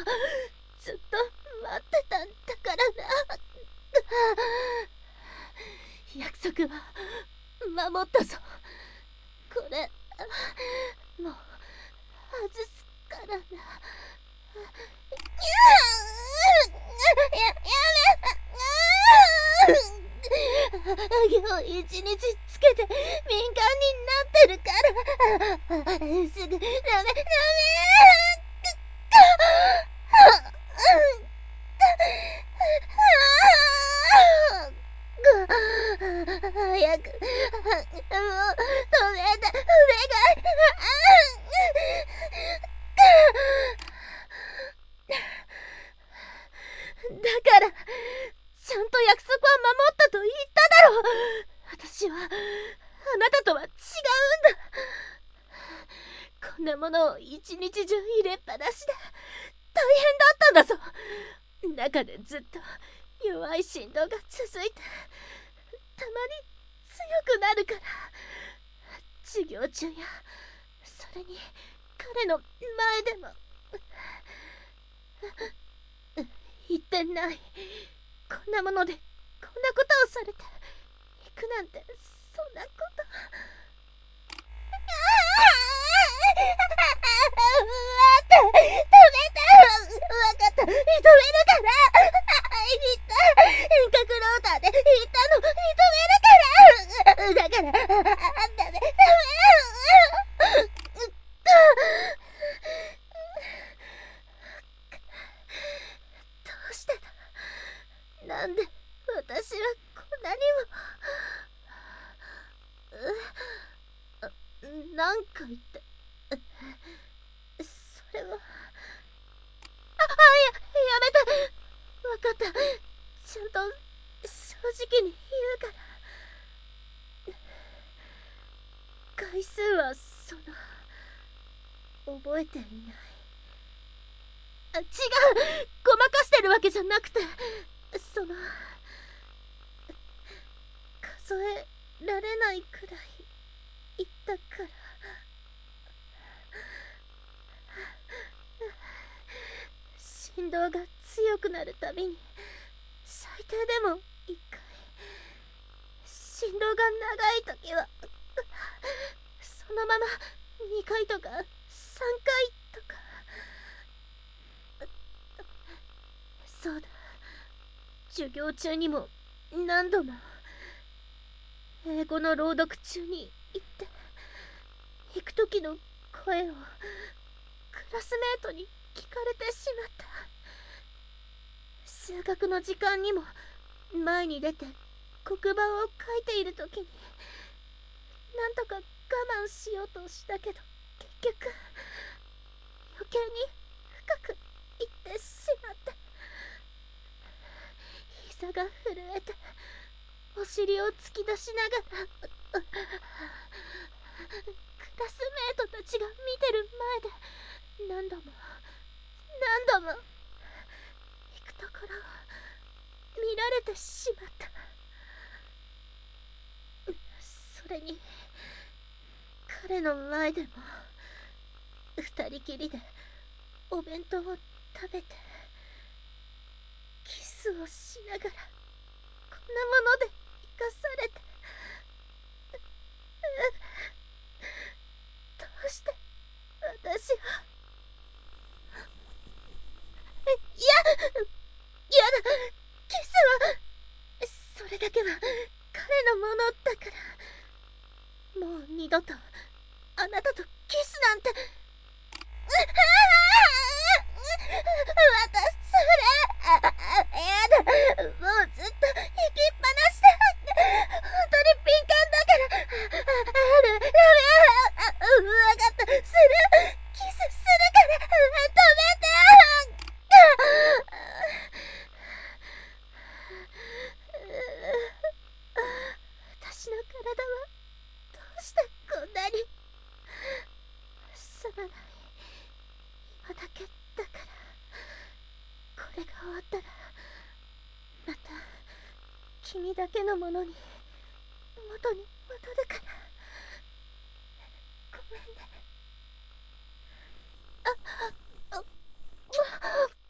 ずっと待ってたんだからな。約束は守ったぞ。これもう外すからな。今日一日つけて敏感になってるから、すぐダメ。早くもう止めて、お願い。だからちゃんと約束は守ったと言っただろう。私はあなたとは違うんだ。こんなものを一日中入れっぱなしで大変だったんだぞ。中でずっと弱い振動が続いて、たまに強くなるから。授業中やそれに彼の前でも。言ってない。こんなものでこんなことをされて行くなんて、そんなこと。待って、止めて。分かった、認めるから。言った。遠隔ローターで言ったの認めるから。だからダメ。どうしてだ。なんで私はこんなにも。なんか言って、それは。やめて。分かった、ちゃんと正直に言うから。回数は覚えていない。違う、ごまかしてるわけじゃなくて、数えられないくらい言ったから。振動が強くなるたびに最低でも1回、振動が長い時はそのまま2回とか3回とか。そうだ、授業中にも何度も、英語の朗読中に言って行く時の声をクラスメートに聞かれてしまった。数学の時間にも前に出て黒板を書いている時になんとか我慢しようとしたけど、結局余計に深く言ってしまって、膝が震えてお尻を突き出しながらクラスメートたちが見てる前で何度も行くところを見られてしまった。それに彼の前でも二人きりでお弁当を食べてキスをしながら、こんなもので生かされて。どうして私は。やだ、キスはそれだけは彼のものだから。もう二度とあなたとキスなんて。私それやだ。もうずっと行きっぱなしで本当に敏感だから。ダメ。分かった、する。キスするから止めて。私の体はどうしてこんなに。すまない、今だけだから。これが終わったらまた君だけのものに元に戻るから。ごめんね。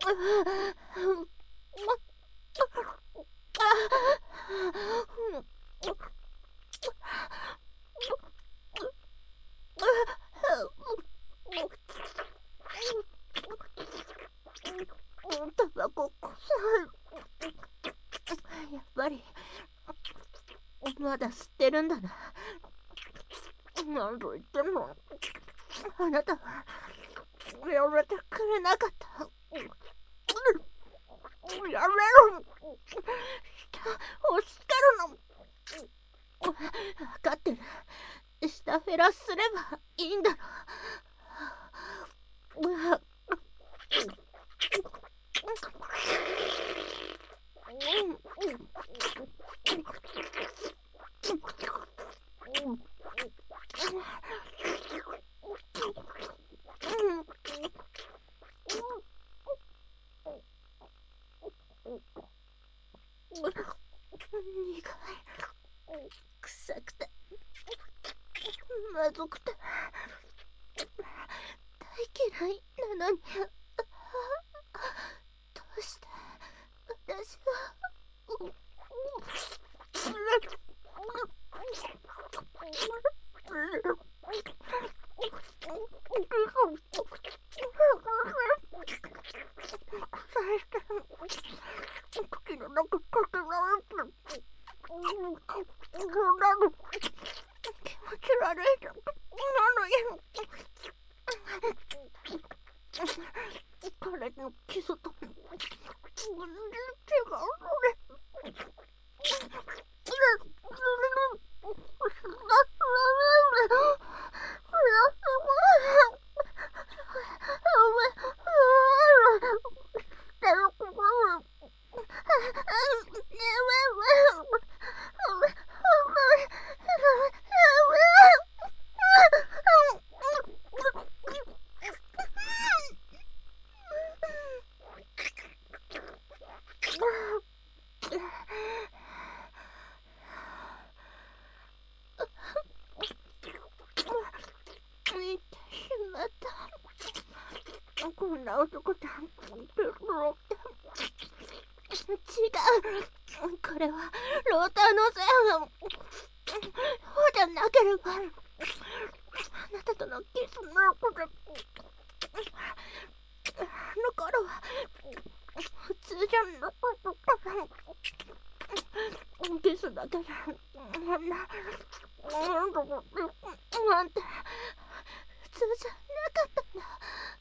タバコ臭い。やっぱりまだ吸ってるんだな。なんと言ってもあなたはやめてくれなかった。やめろ。お叱るの。分かってる。下フェラすればいいんだろ。苦い、臭くて、まずくて、大嫌いなのに、どうして私は。口の中かけられて気持ち悪いなのに彼のキスと全然違うのね。こんな男と違う。これはローターのせい。そうじゃなければあなたとのキスのこと、あの頃は普通じゃなかったから。キスだけじゃなんて普通じゃなかったんだ。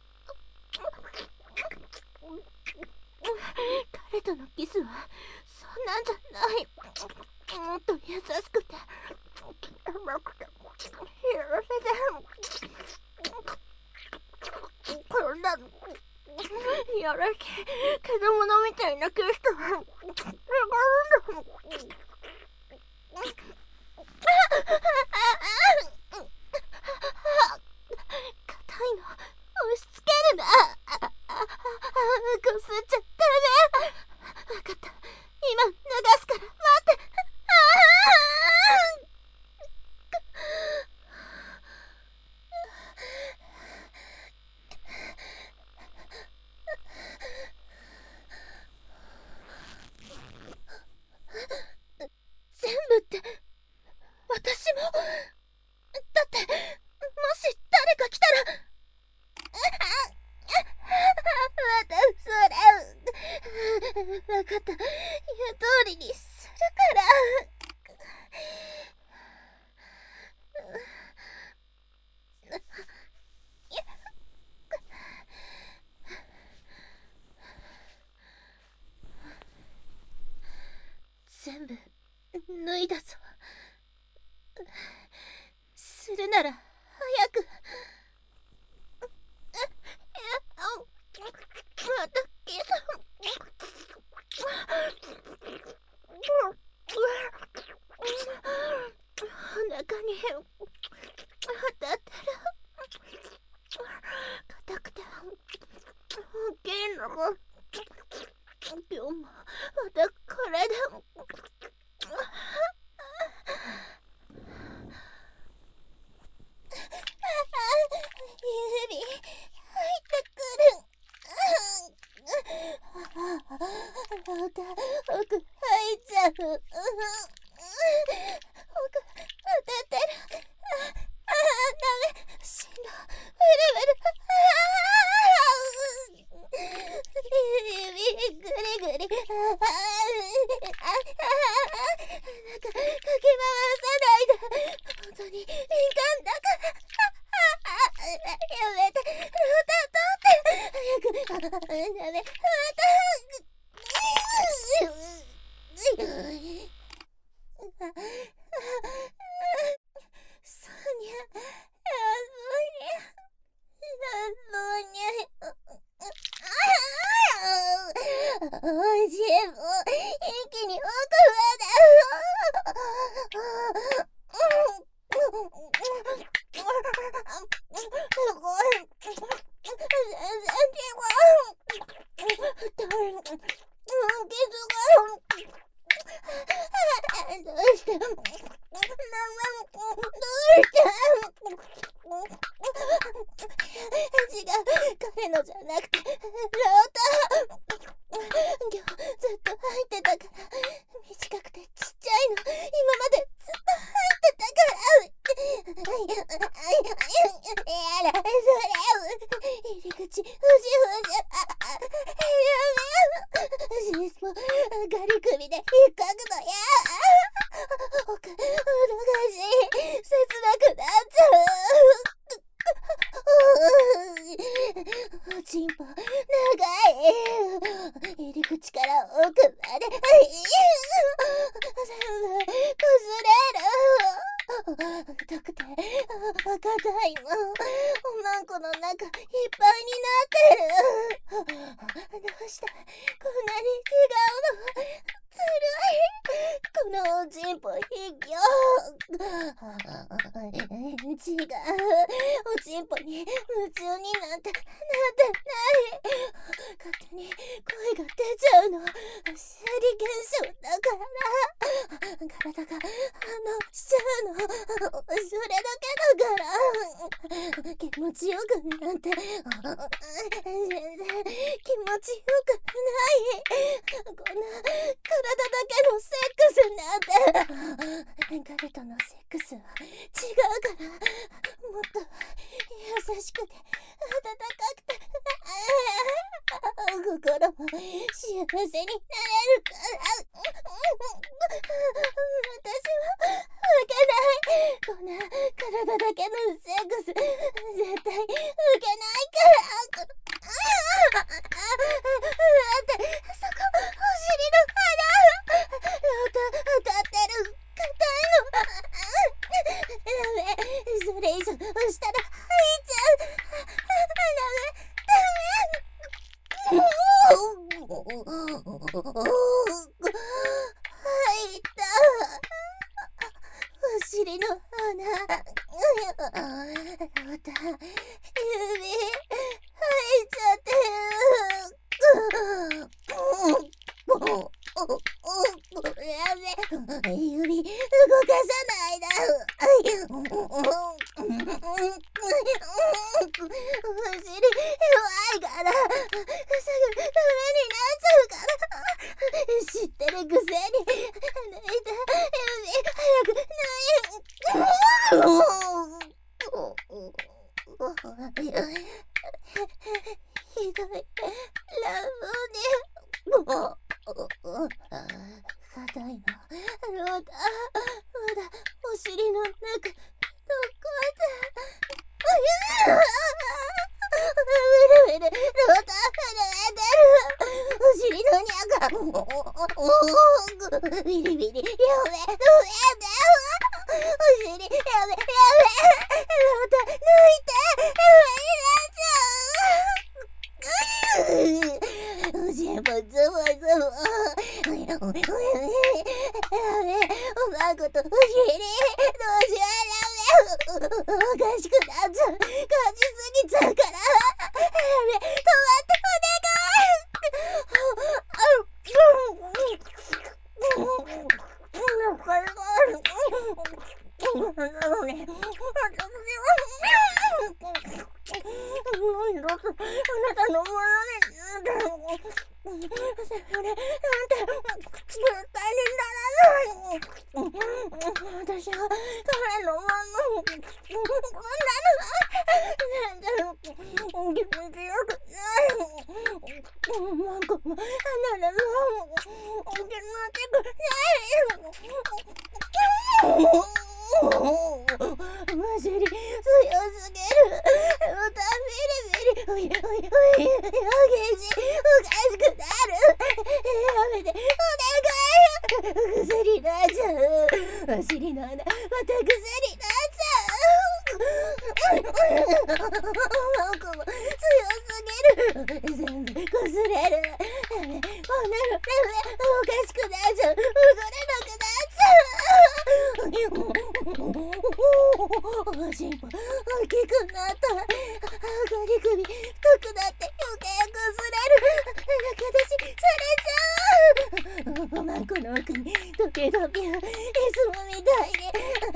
彼とのキスはそんなんじゃない。もっと優しくて甘くて許せて、こんなやらしい子供のみたいなキスとは違うんだ。硬いの押し付けるな。こすっちゃダメ。わかった、今流すから待って。全部って私も？だってもし誰か来たら。またそれ。分かった、言う通りにするから。全部脱いだぞ。するなら早く。またキス。お腹に当たってる。硬くて大きいの。今日もまたこれで。指入ってくる。 奥入っちゃう。奥当たってる。ダメ、しんど、ブルブル。指ぐりぐり。なんかかき回さないで。本当に敏感だから。やめて、ロタ取って。早く、ダメ、また。ソニャ、おいしい、もう一気に奥まで。すごい。全然違う。どうしてどうして違う、彼のじゃなくてロータ。今日ずっと入ってたから。短くてちっちゃいの。今までずっと入ってたから。やだ、それ入り口ふじふじ。シスポガリ首で引っかくのや。奥、おどかしい。切なくなっちゃう。おちんぽ長い。入り口から奥まで全部こすれる。太くて硬いの。おまんこの中いっぱいになってる。どうしてこんなに違うの。ずるい。このおちんぽ卑怯。違う。おちんぽに夢中になってない。勝手に声が出ちゃうの。生理現象だから。体が反応しちゃうの。それだけだから。気持ちよくなんて全然気持ちよくない。こんな体だけのセックスなんて。彼とのセックスは違うから。もっと優しくて温かくて心も幸せになれるから。私は受けない。こんな体だけのセックス絶対受けないから。待って、そこお尻の腹。ロータ当たってる。硬いの。ダメ、それ以上したら入っちゃう。入った。お尻の穴。ロータ、指入っちゃってる。指動かさないだ。お尻弱いからすぐダメになっちゃうから。知ってるくせに抜いた指早くひどいラブね。硬いの。ロータ、まだお尻の中残ってブルブル、ロータ震えてる。お尻の中ビリビリ。やめ、お尻やめ、ロータ抜いて。おしんぽズボズボ。やめ、おまんことお尻どうしよう。ダメ。おかしくなっちゃう。感じすぎちゃうから。やめ、止まってあなたのものね。 なんて絶対にならない。私は彼のものこんなの気持ちよくないマンコも離れる気持ちくないむしり強すぎる歌ビリビリおいおいおい激しおかしくなるやめてお願い薬になっちゃうお尻の穴また薬になっちゃうマンコも強すぎる全部こすれるこんなのおかしくなっちゃう踊れなくなっちゃうおしんぽ大きくなった上がり首太くなって余計こすれる中出しされちゃうマンコの奥に時々いつもみたいに違う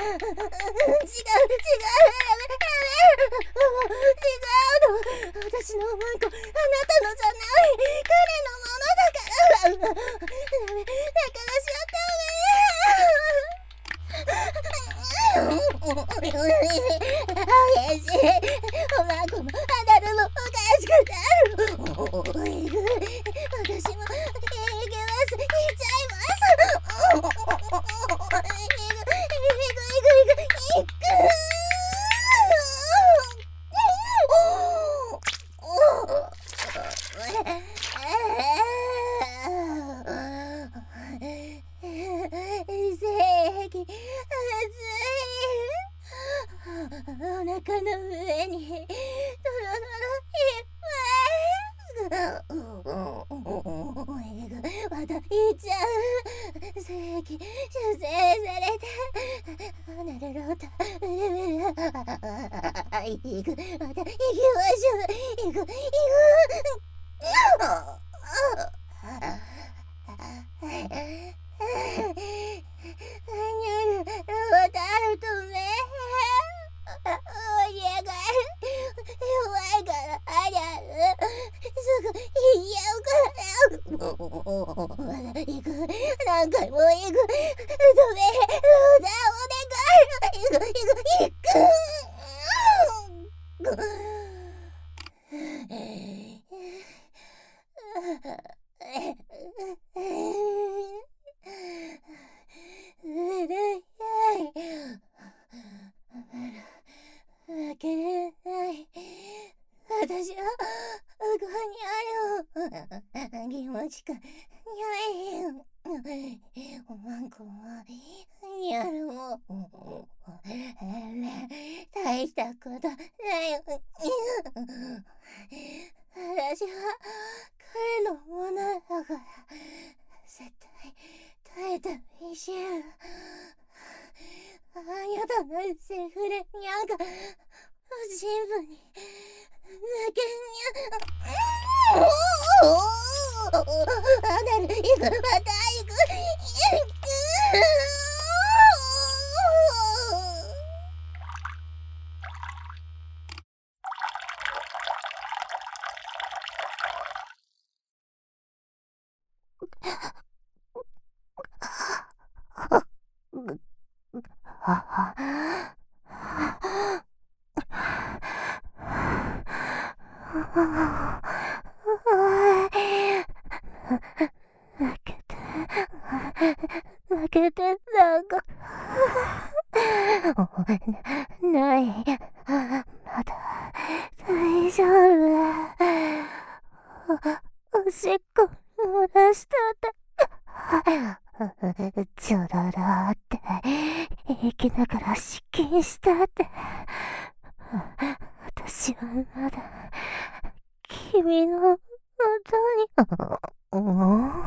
違う私のマンコあなたのじゃない彼のものだからダメ仲出しはダメ激しいおまんこもアナルもおかしくなる私も行きます行っちゃいます行くお腹の上にとろとろいっぱいまた行っちゃう精液修正されたなるろうとブルブル行くまた行きましょう行く何回も行く止めローダーお願い行負けれない私はここにある気持ちかおまんこもやるも大したことない私は彼のものだから絶対耐えた一瞬あなたのセフレにゃが新聞に抜けにゃアナル行くまた行く負けてなんかないまだ大丈夫おしっこ漏らしたってちょろろって息ながら失禁したって私はまだ君の元に